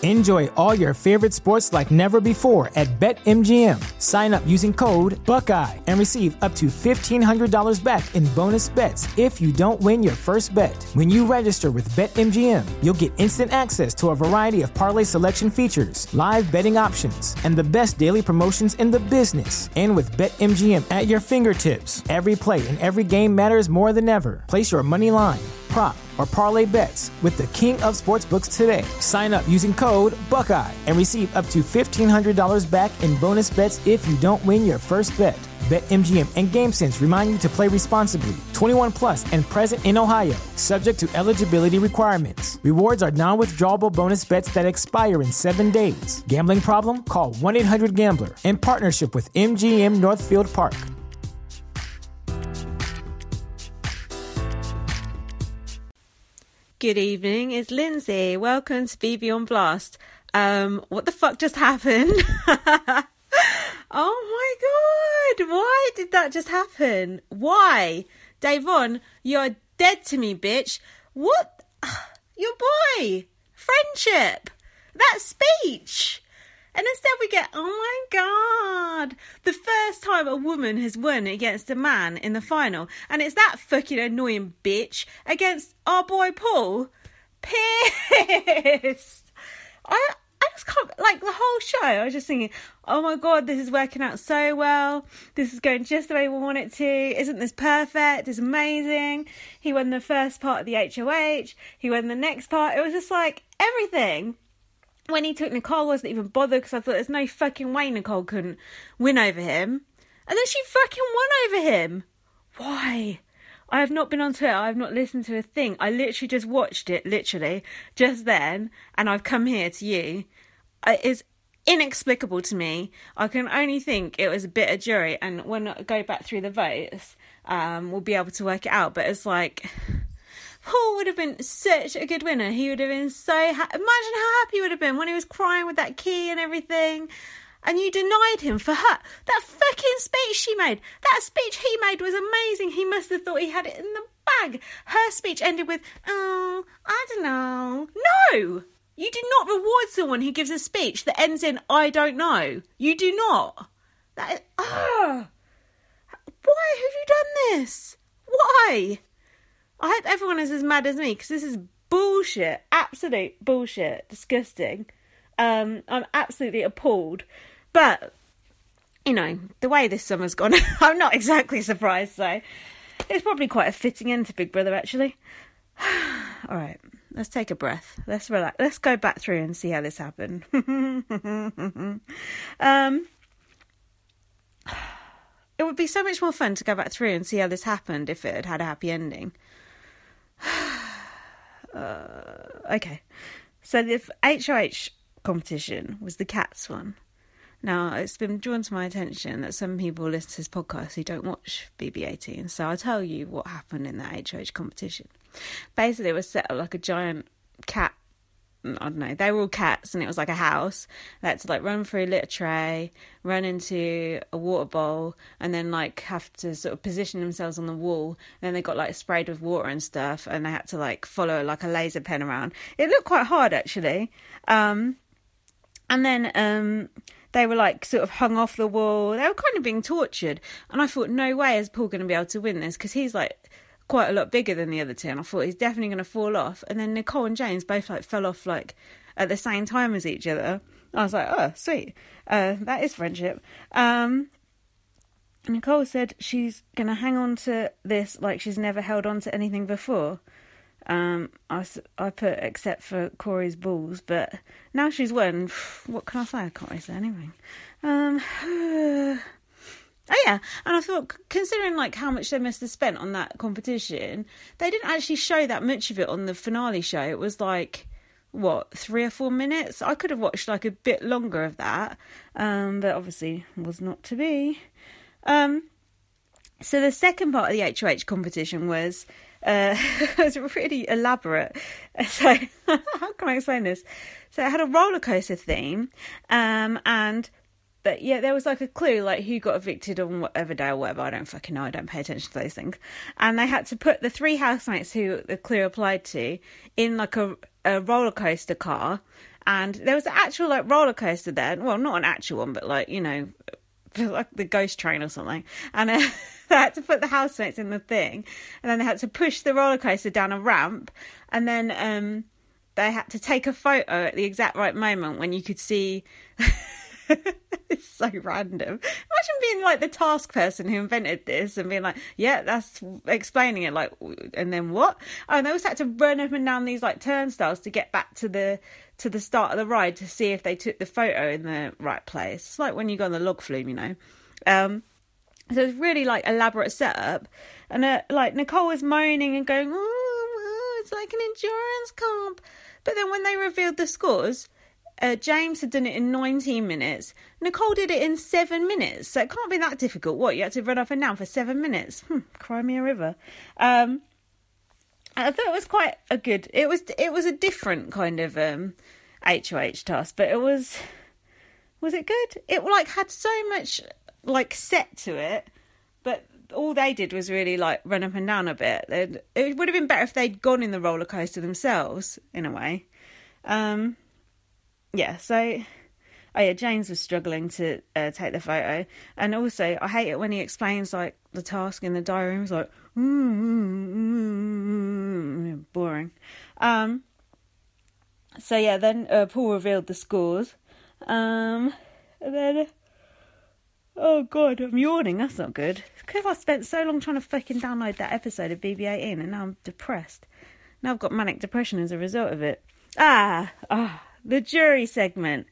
Enjoy all your favorite sports like never before at BetMGM. Sign up using code Buckeye and receive up to $1,500 back in bonus bets if you don't win your first bet. When you register with BetMGM, you'll get instant access to a variety of parlay selection features, live betting options, and the best daily promotions in the business. And with BetMGM at your fingertips, every play and every game matters more than ever. Place your money line, prop, or parlay bets with the king of sportsbooks today. Sign up using code Buckeye and receive up to $1,500 back in bonus bets if you don't win your first bet. BetMGM and GameSense remind you to play responsibly. 21 plus and present in Ohio, subject to eligibility requirements. Rewards are non-withdrawable bonus bets that expire in 7 days. Gambling problem? Call 1-800-GAMBLER. In partnership with MGM Northfield Park. Good evening, it's Lindsay. Welcome to BB on Blast. What the fuck just happened? Oh my god, why did that just happen? Why? Davon, you're dead to me, bitch. What? Your boy. Friendship. That speech. And instead we get, oh my god, the first time a woman has won against a man in the final. And it's that fucking annoying bitch against our boy Paul. Pissed. I just can't, like, the whole show, I was just thinking, oh my god, this is working out so well. This is going just the way we want it to. Isn't this perfect? It's amazing. He won the first part of the HOH. He won the next part. It was just like everything. When he took Nicole, I wasn't even bothered because I thought there's no fucking way Nicole couldn't win over him. And then she fucking won over him. Why? I have not been on Twitter. I have not listened to a thing. I literally just watched it, just then. And I've come here to you. It's inexplicable to me. I can only think it was a bit of jury. And when I go back through the votes, we'll be able to work it out. But it's like, Paul would have been such a good winner. He would have been so happy. Imagine how happy he would have been when he was crying with that key and everything. And you denied him for her. That fucking speech she made. That speech he made was amazing. He must have thought he had it in the bag. Her speech ended with, oh, I don't know. No! You do not reward someone who gives a speech that ends in, I don't know. You do not. That is, why have you done this? Why? I hope everyone is as mad as me, because this is bullshit. Absolute bullshit. Disgusting. I'm absolutely appalled. But, you know, the way this summer's gone, I'm not exactly surprised, so it's probably quite a fitting end to Big Brother, actually. All right, let's take a breath. Let's relax. Let's go back through and see how this happened. It would be so much more fun to go back through and see how this happened if it had had a happy ending. Okay, so the HOH competition was the Cats one. Now, it's been drawn to my attention that some people listen to this podcast who don't watch BB18, so I'll tell you what happened in that HOH competition. Basically, it was set up like a giant cat, I don't know, they were all cats, and it was like a house. They had to like run through a litter tray, run into a water bowl, and then like have to sort of position themselves on the wall. And then they got like sprayed with water and stuff, and they had to like follow like a laser pen around. It looked quite hard, actually. And then they were like sort of hung off the wall. They were kind of being tortured. And I thought, no way is Paul going to be able to win this, because he's like quite a lot bigger than the other two. And I thought he's definitely going to fall off. And then Nicole and James both like fell off like at the same time as each other. I was like, oh, sweet. That is friendship. Nicole said she's going to hang on to this like she's never held on to anything before. I put except for Corey's balls, but now she's won. What can I say? I can't really say anything. Oh yeah, and I thought, considering like how much they must have spent on that competition, they didn't actually show that much of it on the finale show. It was like, what, 3 or 4 minutes? I could have watched like a bit longer of that, but obviously was not to be. So the second part of the HOH competition was was really elaborate. So how can I explain this? So it had a roller coaster theme, but yeah, there was like a clue, like who got evicted on whatever day or whatever. I don't fucking know. I don't pay attention to those things. And they had to put the 3 housemates who the clue applied to in like a roller coaster car, And there was an actual like roller coaster there. Well, not an actual one, but like, you know, like the ghost train or something. And they had to put the housemates in the thing, and then they had to push the roller coaster down a ramp, and then they had to take a photo at the exact right moment when you could see. It's so random. Imagine being like the task person who invented this and being like, yeah, that's explaining it, like, and then what? Oh, and they also had to run up and down these like turnstiles to get back to the start of the ride to see if they took the photo in the right place. It's like when you go on the log flume, you know. So it's really like elaborate setup, and like Nicole was moaning and going, oh, it's like an endurance comp. But then when they revealed the scores, James had done it in 19 minutes. Nicole did it in 7 minutes. So it can't be that difficult. What, you had to run up and down for 7 minutes? Cry me a river. I thought it was quite a good... It was a different kind of HOH task, but it was... Was it good? It like had so much like set to it, but all they did was really like run up and down a bit. It would have been better if they'd gone in the roller coaster themselves, in a way. Yeah, so, James was struggling to take the photo. And also, I hate it when he explains, like, the task in the diary. He's like, boring. So, yeah, then Paul revealed the scores. And then, oh, God, I'm yawning. That's not good. Because I spent so long trying to fucking download that episode of BB-18, and now I'm depressed. Now I've got manic depression as a result of it. The jury segment.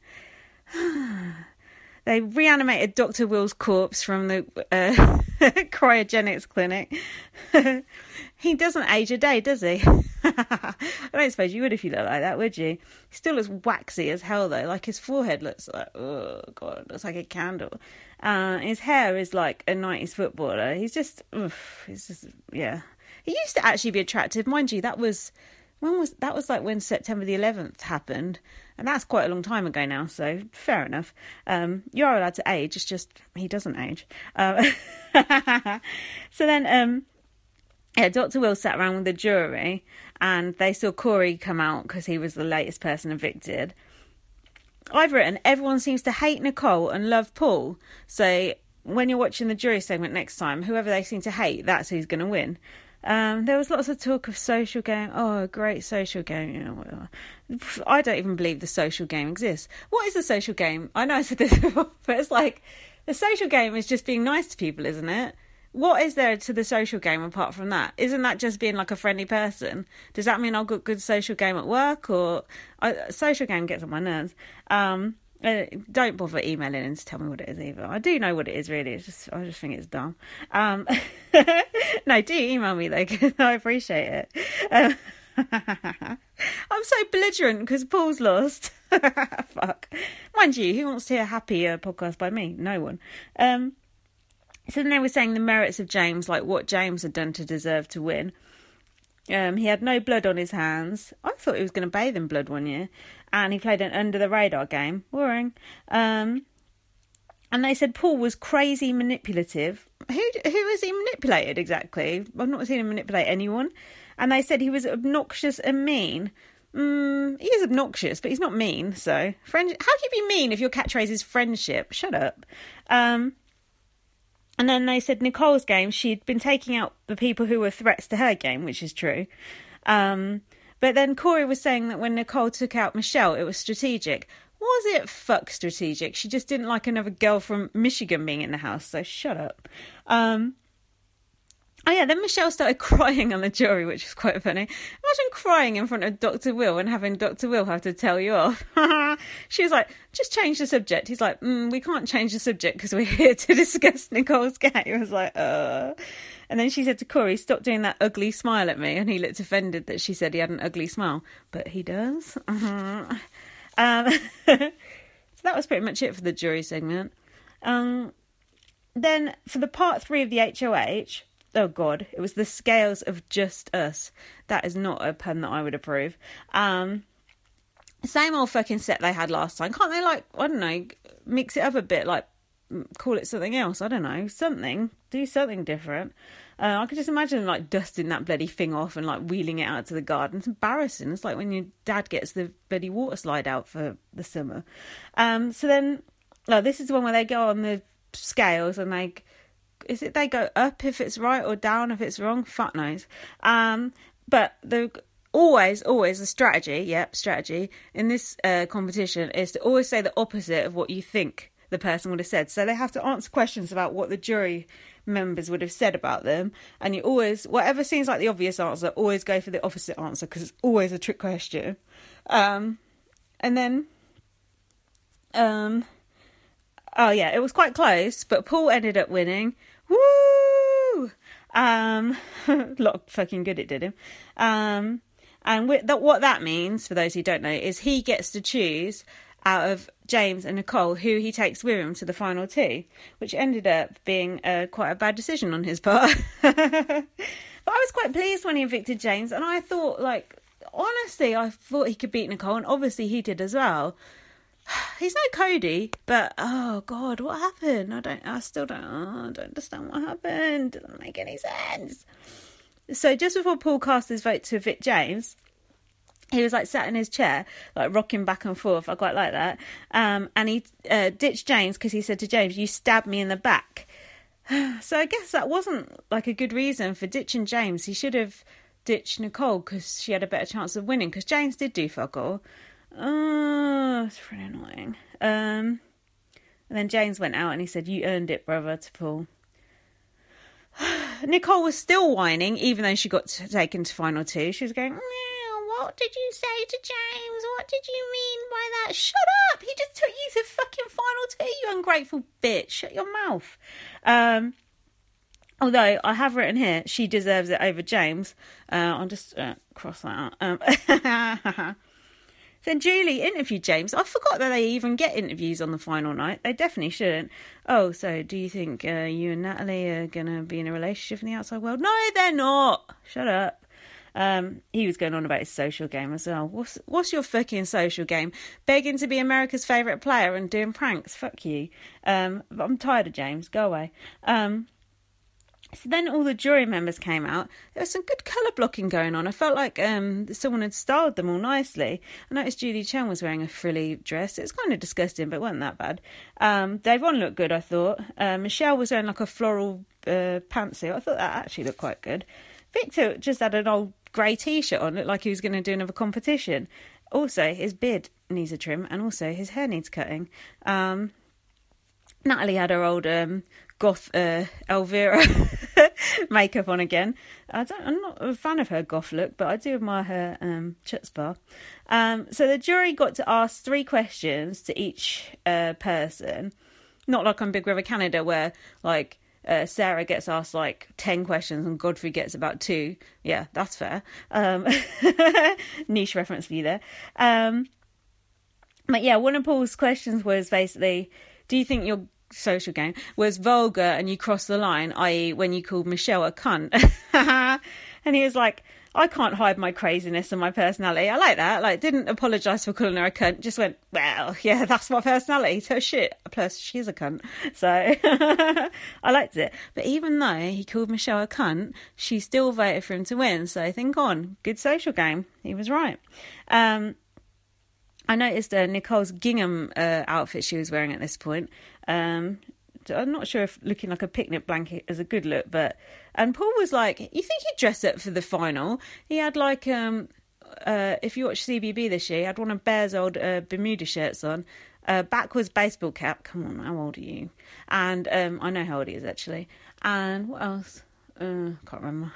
They reanimated Dr. Will's corpse from the cryogenics clinic. He doesn't age a day, does he? I don't suppose you would if you looked like that, would you? He still looks waxy as hell, though. Like, his forehead looks like, oh, God, it looks like a candle. His hair is like a 90s footballer. He's just, yeah. He used to actually be attractive. Mind you, that was like when September the 11th happened, and that's quite a long time ago now, so fair enough. You are allowed to age, it's just he doesn't age. So then Dr. Will sat around with the jury, and they saw Corey come out because he was the latest person evicted. I've written, everyone seems to hate Nicole and love Paul, so when you're watching the jury segment next time, whoever they seem to hate, that's who's going to win. There was lots of talk of social game. Oh, great social game. You know, I don't even believe the social game exists. What is the social game? I know I said this before, but it's like the social game is just being nice to people, isn't it? What is there to the social game apart from that? Isn't that just being like a friendly person? Does that mean I've got good social game at work, or social game gets on my nerves? Don't bother emailing in to tell me what it is either. I do know what it is, really. I just think it's dumb. No, do email me though, because I appreciate it. I'm so belligerent because Paul's lost. Fuck. Mind you, who wants to hear a happy podcast by me? No one. So then they were saying the merits of James, like what James had done to deserve to win. He had no blood on his hands. I thought he was going to bathe in blood one year. And he played an under-the-radar game. Boring. And they said Paul was crazy manipulative. Who has he manipulated exactly? I've not seen him manipulate anyone. And they said he was obnoxious and mean. He is obnoxious, but he's not mean. So, how can you be mean if your catchphrase is friendship? Shut up. And then they said Nicole's game, she'd been taking out the people who were threats to her game, which is true. But then Corey was saying that when Nicole took out Michelle, it was strategic. Was it fuck strategic? She just didn't like another girl from Michigan being in the house, so shut up. Oh yeah, then Michelle started crying on the jury, which was quite funny. Imagine crying in front of Dr. Will and having Dr. Will have to tell you off. She was like, just change the subject. He's like, we can't change the subject because we're here to discuss Nicole's game. I was like, And then she said to Corey, stop doing that ugly smile at me. And he looked offended that she said he had an ugly smile. But he does. So that was pretty much it for the jury segment. Then for the part 3 of the HOH... Oh, God, it was the scales of just us. That is not a pun that I would approve. Same old fucking set they had last time. Can't they, like, I don't know, mix it up a bit, like, call it something else? I don't know, something. Do something different. I could just imagine like dusting that bloody thing off and like wheeling it out to the garden. It's embarrassing. It's like when your dad gets the bloody water slide out for the summer. So then, this is the one where they go on the scales and they go up if it's right or down if it's wrong? Fuck knows. But the always the strategy in this competition is to always say the opposite of what you think the person would have said. So they have to answer questions about what the jury members would have said about them, and you always, whatever seems like the obvious answer, always go for the opposite answer because it's always a trick question. And then it was quite close, but Paul ended up winning. Woo! A lot of fucking good it did him. And what that means, for those who don't know, is he gets to choose out of James and Nicole who he takes with him to the final two, which ended up being quite a bad decision on his part. But I was quite pleased when he evicted James, and I thought, honestly, I thought he could beat Nicole, and obviously he did as well. He's no Cody, but oh god, what happened? I still don't understand what happened. It doesn't make any sense. So just before Paul cast his vote to evict James, he was sat in his chair, rocking back and forth. I quite like that. And he ditched James because he said to James, "You stabbed me in the back." So I guess that wasn't a good reason for ditching James. He should have ditched Nicole because she had a better chance of winning, because James did do fuck all. Oh, it's really annoying. And then James went out and he said, "You earned it, brother," to Paul. Nicole was still whining, even though she got taken to final two. She was going, "What did you say to James? What did you mean by that? Shut up! He just took you to fucking final two, you ungrateful bitch. Shut your mouth." Although I have written here, she deserves it over James. I'll just cross that out. Then Julie interviewed James. I forgot that they even get interviews on the final night. They definitely shouldn't. "Oh, so do you think you and Natalie are going to be in a relationship in the outside world?" "No, they're not." "Shut up." He was going on about his social game as well. What's your fucking social game? Begging to be America's favourite player and doing pranks? Fuck you. But I'm tired of James. Go away. So then all the jury members came out. There was some good colour blocking going on. I felt like someone had styled them all nicely. I noticed Julie Chen was wearing a frilly dress. It was kind of disgusting, but it wasn't that bad. Dave Vaughn looked good, I thought. Michelle was wearing a floral pantsuit. I thought that actually looked quite good. Victor just had an old grey t-shirt on, looked like he was going to do another competition. Also, his beard needs a trim, and also his hair needs cutting. Natalie had her old goth Elvira makeup on again. I'm not a fan of her goth look, but I do admire her chutzpah. So the jury got to ask 3 questions to each person, not like on Big Brother Canada where Sarah gets asked 10 questions and Godfrey gets about 2. Yeah, that's fair. Niche reference for you there. But yeah, one of Paul's questions was basically, do you think your social game was vulgar and you crossed the line, i.e. when you called Michelle a cunt? And he was like, I can't hide my craziness and my personality. I like that. Didn't apologise for calling her a cunt. Just went, well, yeah, that's my personality. So shit. Plus, she's a cunt. So I liked it. But even though he called Michelle a cunt, she still voted for him to win. So think on. Good social game. He was right. I noticed Nicole's gingham outfit she was wearing at this point. I'm not sure if looking like a picnic blanket is a good look, and Paul was like, you think he'd dress up for the final? He had if you watch CBB this year, he had one of Bear's old Bermuda shirts on, backwards baseball cap. Come on, how old are you? And I know how old he is actually. And what else? Can't remember.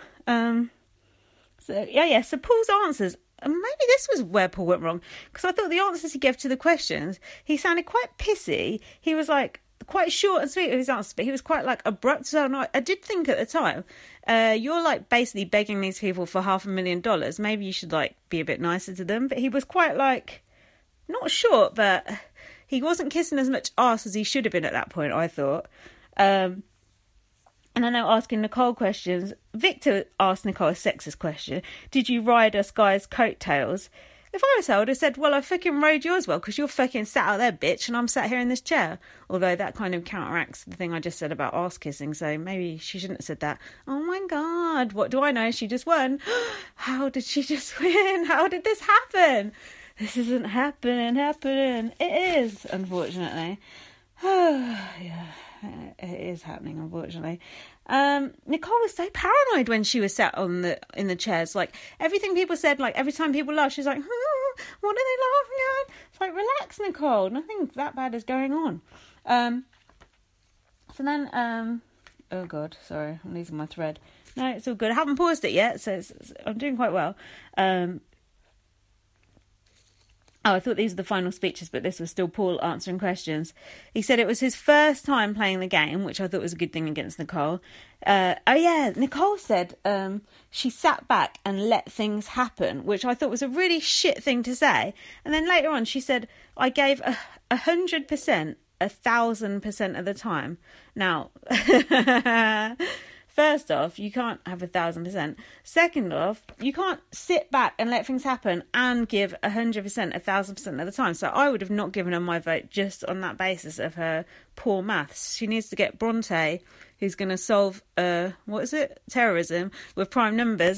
So Paul's answers. And maybe this was where Paul went wrong, because I thought the answers he gave to the questions, he sounded quite pissy. He was quite short and sweet with his answers, but he was quite abrupt. So I did think at the time, you're basically begging these people for $500,000. Maybe you should be a bit nicer to them. But he was quite not short, but he wasn't kissing as much ass as he should have been at that point, I thought. And I know asking Nicole questions. Victor asked Nicole a sexist question. Did you ride a guy's coattails? If I was her, I would have said, well, I fucking rode yours well because you're fucking sat out there, bitch, and I'm sat here in this chair. Although that kind of counteracts the thing I just said about arse kissing, so maybe she shouldn't have said that. Oh my God, what do I know? She just won. How did she just win? How did this happen? This isn't happening. It is, unfortunately. Yeah, it is happening, unfortunately. Nicole was so paranoid when she was sat in the chairs. Like, everything people said, like, every time people laughed, she's like, what are they laughing at? It's like, relax, Nicole. Nothing that bad is going on. So then, oh God, sorry, I'm losing my thread. No, it's all good. I haven't paused it yet, so I'm doing quite well. I thought these were the final speeches, but this was still Paul answering questions. He said it was his first time playing the game, which I thought was a good thing against Nicole. Nicole said she sat back and let things happen, which I thought was a really shit thing to say. And then later on, she said, I gave 100%, 1,000% of the time. Now, first off, you can't have 1,000%. Second off, you can't sit back and let things happen and give 100%, 1,000% of the time. So I would have not given her my vote just on that basis of her poor maths. She needs to get Bronte, who's going to solve, terrorism with prime numbers.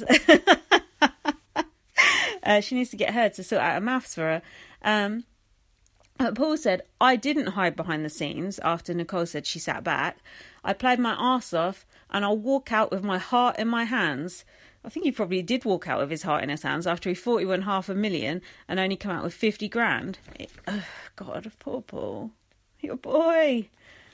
She needs to get her to sort out a maths for her. Paul said, I didn't hide behind the scenes after Nicole said she sat back. I played my arse off and I'll walk out with my heart in my hands. I think he probably did walk out with his heart in his hands after he thought he won $500,000 and only come out with 50 grand. God, poor Paul. Your boy.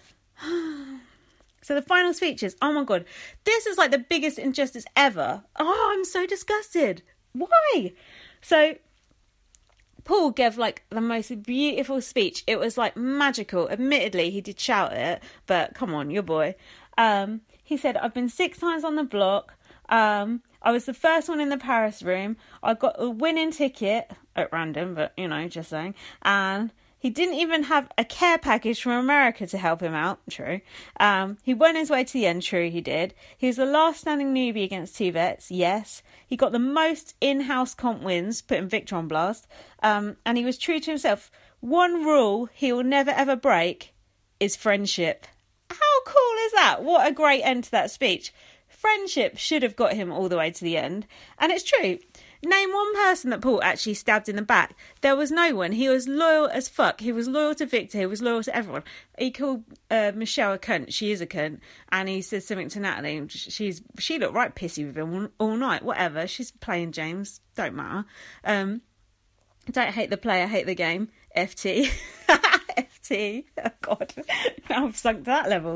So the final speeches. Oh my God. This is like the biggest injustice ever. Oh, I'm so disgusted. Why? So Paul gave like the most beautiful speech. It was like magical. Admittedly, he did shout it, but come on, your boy. He said, I've been 6 times on the block. I was the first one in the Paris room. I got a winning ticket at random, but just saying. And he didn't even have a care package from America to help him out. True. He won his way to the end. True, he did. He was the last standing newbie against 2 vets. Yes. He got the most in-house comp wins, putting Victor on blast. And he was true to himself. One rule he will never ever break is friendship. How cool is that? What a great end to that speech. Friendship should have got him all the way to the end. And it's true. Name one person that Paul actually stabbed in the back. There was no one. He was loyal as fuck. He was loyal to Victor. He was loyal to everyone. He called Michelle a cunt. She is a cunt. And he said something to Natalie. She looked right pissy with him all night. Whatever. She's playing James. Don't matter. Don't hate the player, hate the game. FT. FT. Oh, God. Now I've sunk to that level.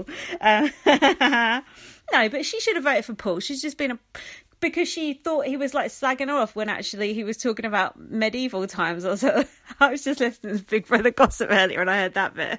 No, but she should have voted for Paul. She's just been because she thought he was like slagging her off when actually he was talking about medieval times or so. I was just listening to Big Brother Gossip earlier and I heard that bit.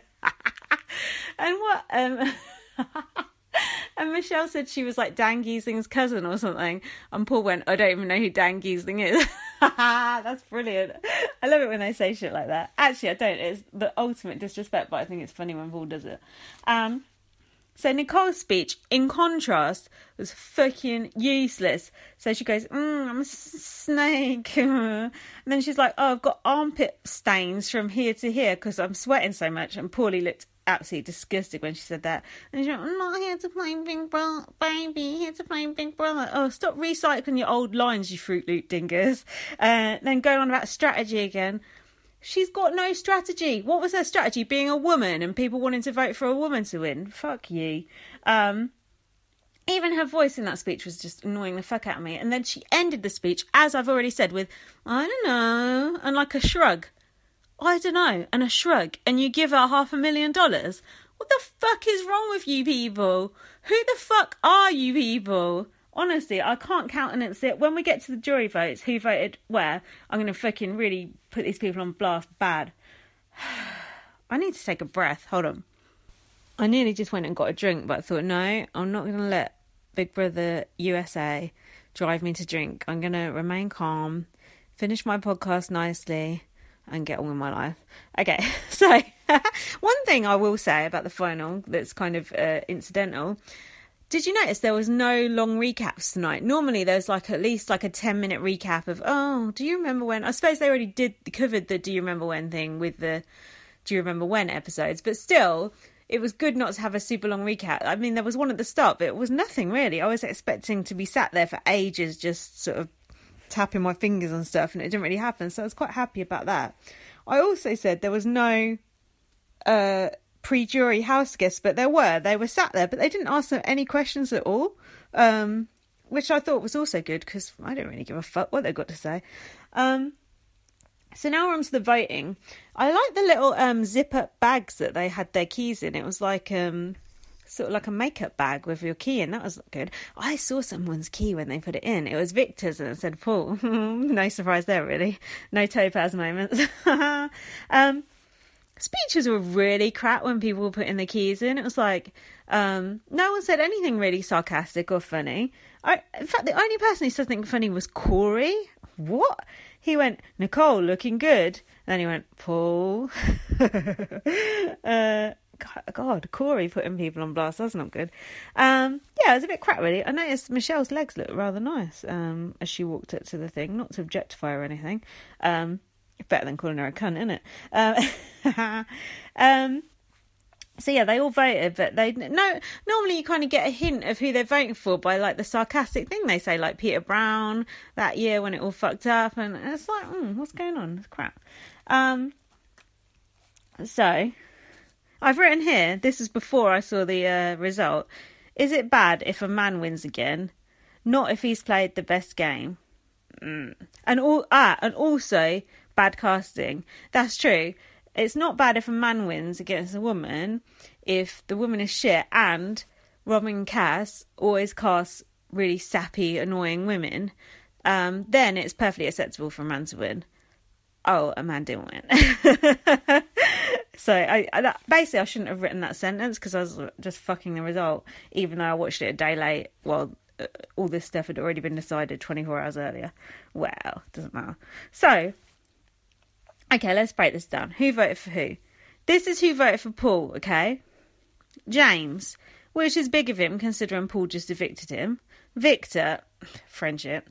And and Michelle said she was like Dan Giesling's cousin or something. And Paul went, I don't even know who Dan Giesling is. That's brilliant. I love it when they say shit like that. Actually, I don't. It's the ultimate disrespect, but I think it's funny when Paul does it. So Nicole's speech, in contrast, was fucking useless. So she goes, I'm a snake. And then she's like, oh, I've got armpit stains from here to here because I'm sweating so much. And Paulie looked absolutely disgusted when she said that. And she's like, I'm not here to play Big Brother, baby, here to play Big Brother. Oh, stop recycling your old lines, you Fruit Loop dingers. Then going on about strategy again. She's got no strategy. What was her strategy? Being a woman and people wanting to vote for a woman to win? Fuck you. Even her voice in that speech was just annoying the fuck out of me. And then she ended the speech, as I've already said, with, I don't know, and like a shrug. I don't know, and a shrug. And you give her $500,000? What the fuck is wrong with you people? Who the fuck are you people? Honestly, I can't countenance it. When we get to the jury votes, who voted where, I'm going to fucking really put these people on blast bad. I need to take a breath. Hold on. I nearly just went and got a drink, but I thought, no, I'm not going to let Big Brother USA drive me to drink. I'm going to remain calm, finish my podcast nicely, and get on with my life. Okay, so one thing I will say about the final that's kind of incidental. Did you notice there was no long recaps tonight? Normally there's like at least like a 10-minute recap of, oh, do you remember when? I suppose they already covered the do you remember when thing with the do you remember when episodes, but still, it was good not to have a super long recap. I mean, there was one at the start, but it was nothing really. I was expecting to be sat there for ages just sort of tapping my fingers and stuff, and it didn't really happen, so I was quite happy about that. I also said there was no pre-jury house guests, but they were sat there, but they didn't ask them any questions at all, which I thought was also good, because I don't really give a fuck what they've got to say. So now we're on to the voting. I like the little zip-up bags that they had their keys in. It was like sort of like a makeup bag with your key in. That was good. I saw someone's key when they put it in. It was Victor's, and it said Paul. No surprise there, really. No topaz moments. Speeches were really crap when people were putting the keys in. It was like, no one said anything really sarcastic or funny. In fact, the only person who said something funny was Corey. What? He went, Nicole, looking good. And then he went, Paul. God, Corey putting people on blast. That's not good. Yeah, it was a bit crap, really. I noticed Michelle's legs looked rather nice as she walked up to the thing. Not to objectify or anything. Better than calling her a cunt, isn't it? So yeah, they all voted, but normally you kind of get a hint of who they're voting for by like the sarcastic thing they say, like Peter Brown that year when it all fucked up, and it's like, what's going on? It's crap. So I've written here, this is before I saw the result. Is it bad if a man wins again? Not if he's played the best game. And also bad casting. That's true. It's not bad if a man wins against a woman if the woman is shit, and Robin and Cass always cast really sappy, annoying women. Then it's perfectly acceptable for a man to win. Oh, a man didn't win. So basically I shouldn't have written that sentence because I was just fucking the result, even though I watched it a day late. Well, all this stuff had already been decided 24 hours earlier. Well, doesn't matter. So, okay, let's break this down. Who voted for who? This is who voted for Paul, okay? James, which is big of him considering Paul just evicted him. Victor, friendship.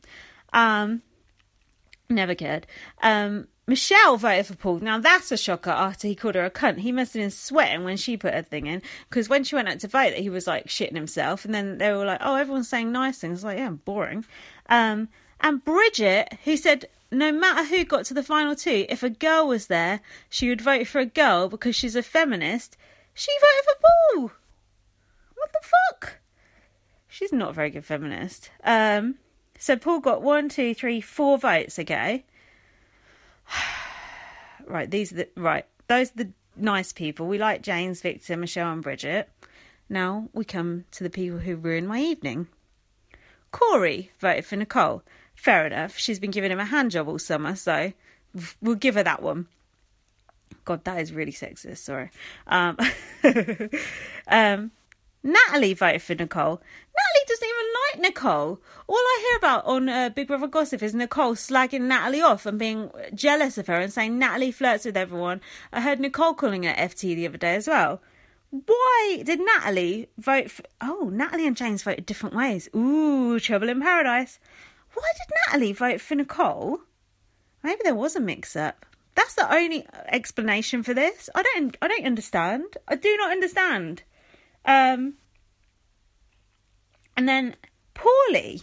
Never cared. Michelle voted for Paul. Now that's a shocker after he called her a cunt. He must have been sweating when she put her thing in, because when she went out to vote, he was like shitting himself, and then they were like, oh, everyone's saying nice things. Like, yeah, boring. And Bridget, who said no matter who got to the final two, if a girl was there, she would vote for a girl because she's a feminist. She voted for Paul. What the fuck? She's not a very good feminist. So Paul got 4 votes, okay? Right, those are the nice people. We like James, Victor, Michelle and Bridget. Now we come to the people who ruined my evening. Corey voted for Nicole. Fair enough. She's been giving him a hand job all summer, so we'll give her that one. God, that is really sexist. Sorry. Natalie voted for Nicole. Natalie doesn't even like Nicole. All I hear about on Big Brother Gossip is Nicole slagging Natalie off and being jealous of her and saying Natalie flirts with everyone. I heard Nicole calling her FT the other day as well. Why did Natalie vote for... Oh, Natalie and James voted different ways. Ooh, trouble in paradise. Why did Natalie vote for Nicole? Maybe there was a mix-up. That's the only explanation for this. I don't understand. I do not understand. And then Paulie,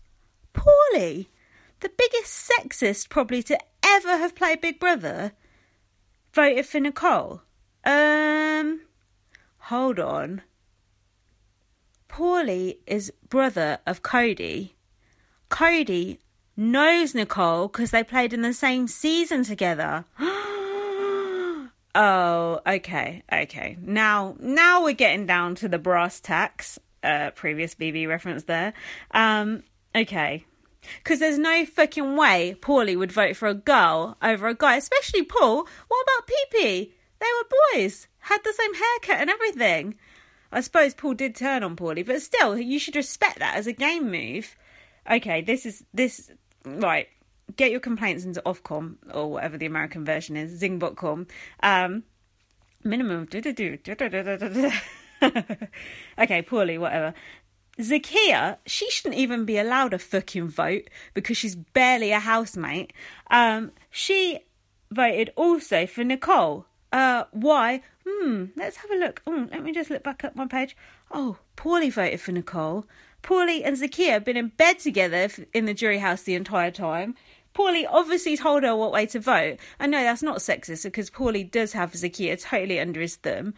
the biggest sexist probably to ever have played Big Brother, voted for Nicole. Hold on. Paulie is brother of Cody. Cody knows Nicole because they played in the same season together. Oh, okay. Now we're getting down to the brass tacks. Previous BB reference there. Okay. Because there's no fucking way Paulie would vote for a girl over a guy, especially Paul. What about Pee-Pee? They were boys, had the same haircut and everything. I suppose Paul did turn on Paulie, but still, you should respect that as a game move. Okay, this right. Get your complaints into Ofcom, or whatever the American version is, Zing.com. Minimum. Okay, Paulie, whatever. Zakia, she shouldn't even be allowed a fucking vote because she's barely a housemate. She voted also for Nicole. Why? Let's have a look. Let me just look back up my page. Oh, Paulie voted for Nicole. Paulie and Zakia have been in bed together in the jury house the entire time. Paulie obviously told her what way to vote. I know that's not sexist because Paulie does have Zakia totally under his thumb.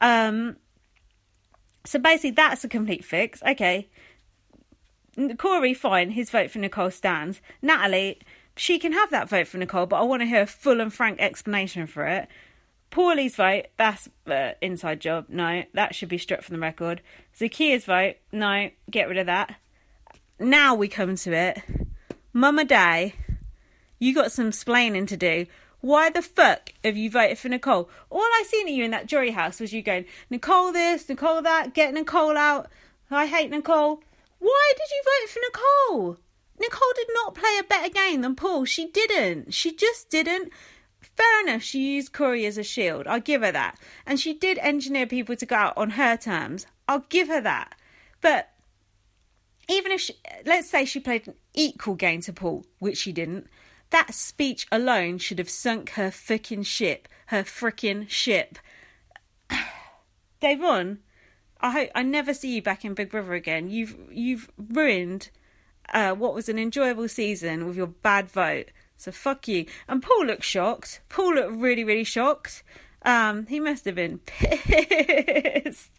So basically that's a complete fix. Okay. Corey, fine. His vote for Nicole stands. Natalie, she can have that vote for Nicole, but I want to hear a full and frank explanation for it. Paulie's vote, that's inside job. No, that should be struck from the record. Zakia's vote, no, get rid of that. Now we come to it. Mama Day, you got some splaining to do. Why the fuck have you voted for Nicole? All I seen of you in that jury house was you going, Nicole this, Nicole that, get Nicole out. I hate Nicole. Why did you vote for Nicole? Nicole did not play a better game than Paul. She didn't. She just didn't. Fair enough, she used Corey as a shield. I'll give her that. And she did engineer people to go out on her terms. I'll give her that. But even if let's say she played an equal game to Paul, which she didn't, that speech alone should have sunk her frickin' ship. Her frickin' ship. Davon, I hope I never see you back in Big Brother again. You've ruined what was an enjoyable season with your bad vote. So fuck you. And Paul looked shocked. Paul looked really, really shocked. He must have been pissed.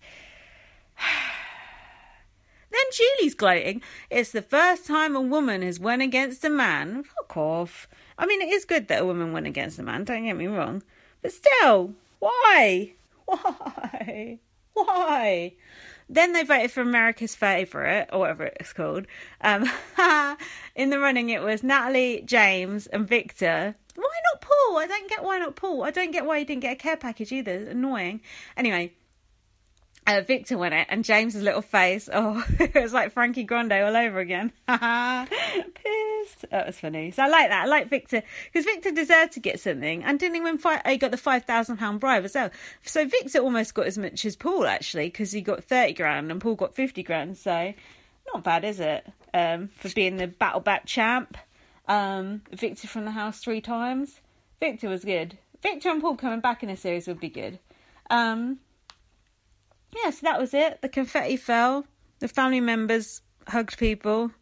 Then Julie's gloating. It's the first time a woman has won against a man. Fuck off. I mean, it is good that a woman won against a man, don't get me wrong. But still, why? Why? Why? Then they voted for America's Favourite, or whatever it's called. In the running, it was Natalie, James, and Victor. Why not Paul? I don't get why not Paul. I don't get why he didn't get a care package either. It's annoying. Anyway, Victor won it, and James's little face, it was like Frankie Grande all over again. Pissed. That was funny. So I like that. I like Victor, because Victor deserved to get something, and didn't even he got the £5,000 bribe as well. So Victor almost got as much as Paul, actually, because he got 30 grand and Paul got 50 grand. So not bad, is it? For being the battle back champ. Victor from the house 3 times. Victor was good. Victor and Paul coming back in a series would be good. Yeah, so that was it. The confetti fell. The family members hugged people.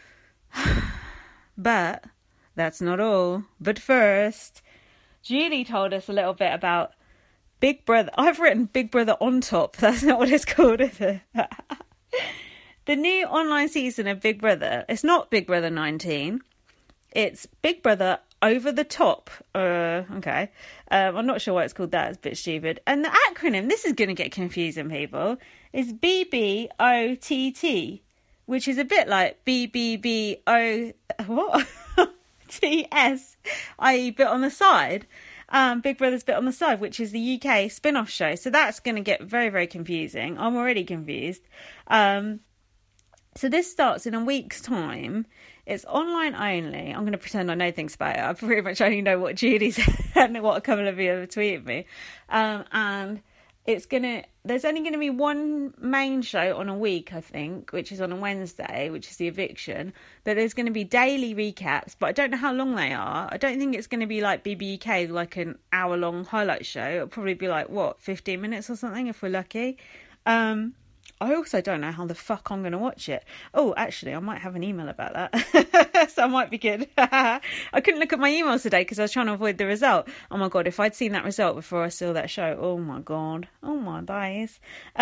But that's not all. But first, Julie told us a little bit about Big Brother. I've written Big Brother on top. That's not what it's called, is it? The new online season of Big Brother. It's not Big Brother 19. It's Big Brother Over the Top. Okay. I'm not sure why it's called that. It's a bit stupid. And the acronym, this is going to get confusing, people, is BBOTT, which is a bit like BBBO... What? TS, i.e. bit on the side. Big Brother's bit on the side, which is the UK spin-off show. So that's going to get very, very confusing. I'm already confused. So this starts in a week's time. It's online only. I'm going to pretend I know things about it. I pretty much only know what Julie said and what a couple of you have tweeted me. And there's only going to be one main show on a week, I think, which is on a Wednesday, which is the eviction. But there's going to be daily recaps, but I don't know how long they are. I don't think it's going to be like BBUK, like an hour-long highlight show. It'll probably be like, 15 minutes or something if we're lucky. I also don't know how the fuck I'm going to watch it. Oh, actually, I might have an email about that. So I might be good. I couldn't look at my emails today because I was trying to avoid the result. Oh my God, if I'd seen that result before I saw that show, oh my God. Oh my days.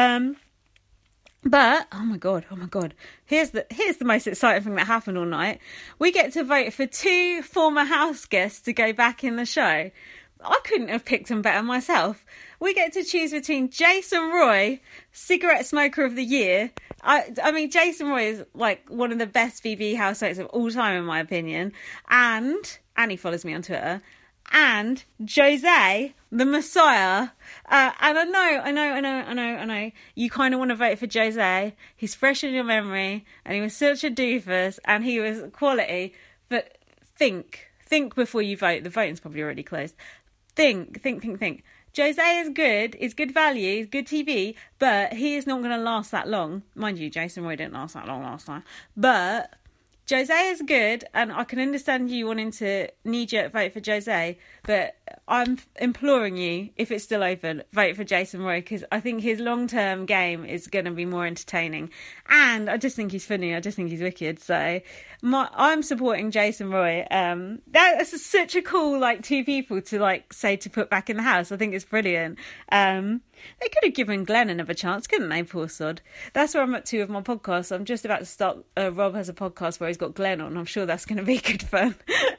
But, oh my God. Here's the most exciting thing that happened all night. We get to vote for 2 former house guests to go back in the show. I couldn't have picked them better myself. We get to choose between Jason Roy, Cigarette Smoker of the Year. I mean, Jason Roy is like one of the best BB housemates of all time, in my opinion. And he follows me on Twitter. And Jose, the Messiah. And I know. You kind of want to vote for Jose. He's fresh in your memory. And he was such a doofus. And he was quality. But think before you vote. The voting's probably already closed. Think. Jose is good, is good value, good TV, but he is not going to last that long. Mind you, Jason Roy didn't last that long last time. But Jose is good, and I can understand you wanting to knee-jerk vote for Jose, but I'm imploring you, if it's still open, vote for Jason Roy, because I think his long-term game is going to be more entertaining. And I just think he's funny. I just think he's wicked. So I'm supporting Jason Roy. That's such a cool, like, two people to, like, say to put back in the house. I think it's brilliant. They could have given Glenn another chance, couldn't they, poor sod? That's where I'm up to with my podcast. I'm just about to start Rob Has a Podcast where he's got Glenn on. I'm sure that's going to be good fun.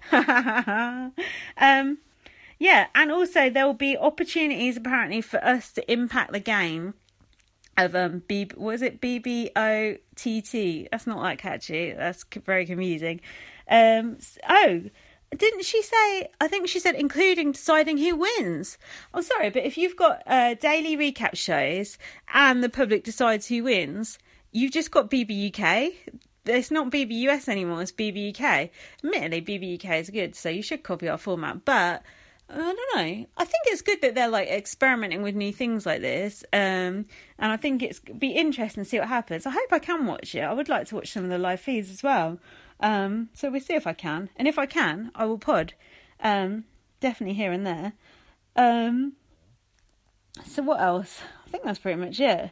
Yeah, and also there will be opportunities apparently for us to impact the game of BBOTT. That's not that catchy. That's very confusing. Didn't she say, I think she said including deciding who wins. I'm sorry, but if you've got daily recap shows and the public decides who wins, you've just got BBUK. It's not BBUS anymore, it's BBUK. Admittedly, BBUK is good, so you should copy our format, but I don't know. I think it's good that they're like experimenting with new things like this, and I think it's be interesting to see what happens. I hope I can watch it. I would like to watch some of the live feeds as well. So we'll see if I can, and if I can, I will pod. Definitely here and there. So what else? I think that's pretty much it.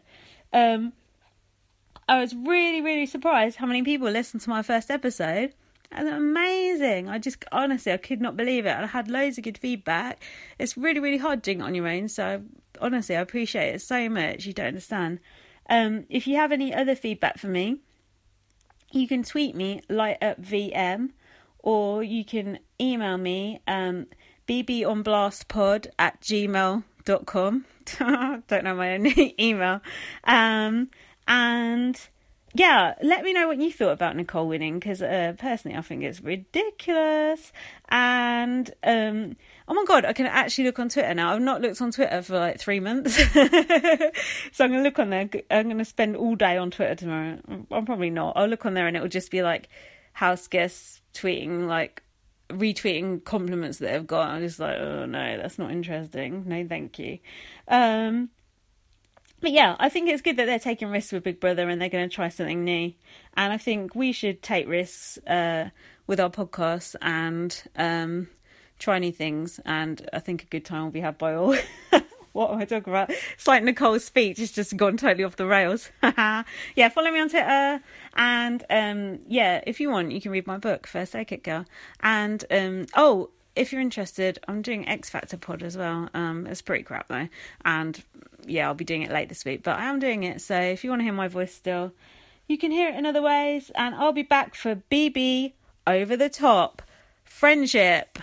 I was really, really surprised how many people listened to my first episode. That's amazing. I could not believe it. I had loads of good feedback. It's really, really hard doing it on your own. So honestly, I appreciate it so much. You don't understand. If you have any other feedback for me, you can tweet me, lightupvm, or you can email me, bbonblastpod@gmail.com. Don't know my own email. And yeah, let me know what you thought about Nicole winning, because personally I think it's ridiculous. And oh my god, I can actually look on Twitter now. I've not looked on Twitter for like 3 months. So I'm going to look on there. I'm going to spend all day on Twitter tomorrow. I'm probably not. I'll look on there and it will just be like house guests tweeting, like retweeting compliments that they've got. I'm just like, oh no, that's not interesting. No, thank you. But yeah, I think it's good that they're taking risks with Big Brother and they're going to try something new. And I think we should take risks with our podcast and try new things. And I think a good time will be had by all. What am I talking about? It's like Nicole's speech has just gone totally off the rails. Yeah, follow me on Twitter. And yeah, if you want, you can read my book, First Aid Kit Girl. And if you're interested, I'm doing X Factor pod as well. It's pretty crap though. And yeah, I'll be doing it late this week, but I am doing it. So if you want to hear my voice still, you can hear it in other ways. And I'll be back for BB Over the Top Friendship.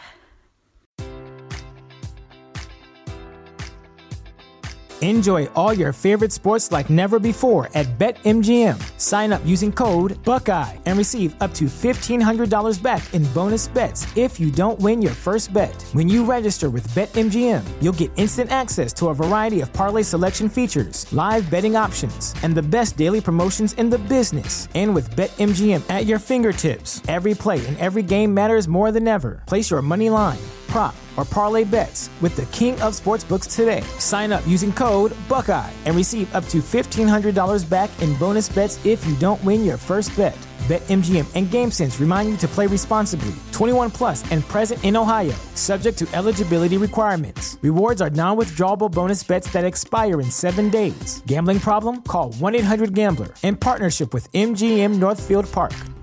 Enjoy all your favorite sports like never before at BetMGM. Sign up using code Buckeye and receive up to $1,500 back in bonus bets if you don't win your first bet. When you register with BetMGM, you'll get instant access to a variety of parlay selection features, live betting options, and the best daily promotions in the business. And with BetMGM at your fingertips, every play and every game matters more than ever. Place your money line, prop, or parlay bets with the king of sportsbooks today. Sign up using code Buckeye and receive up to $1,500 back in bonus bets if you don't win your first bet. BetMGM and GameSense remind you to play responsibly. 21 plus and present in Ohio, subject to eligibility requirements. Rewards are non-withdrawable bonus bets that expire in 7 days. Gambling problem? Call 1-800-GAMBLER in partnership with MGM Northfield Park.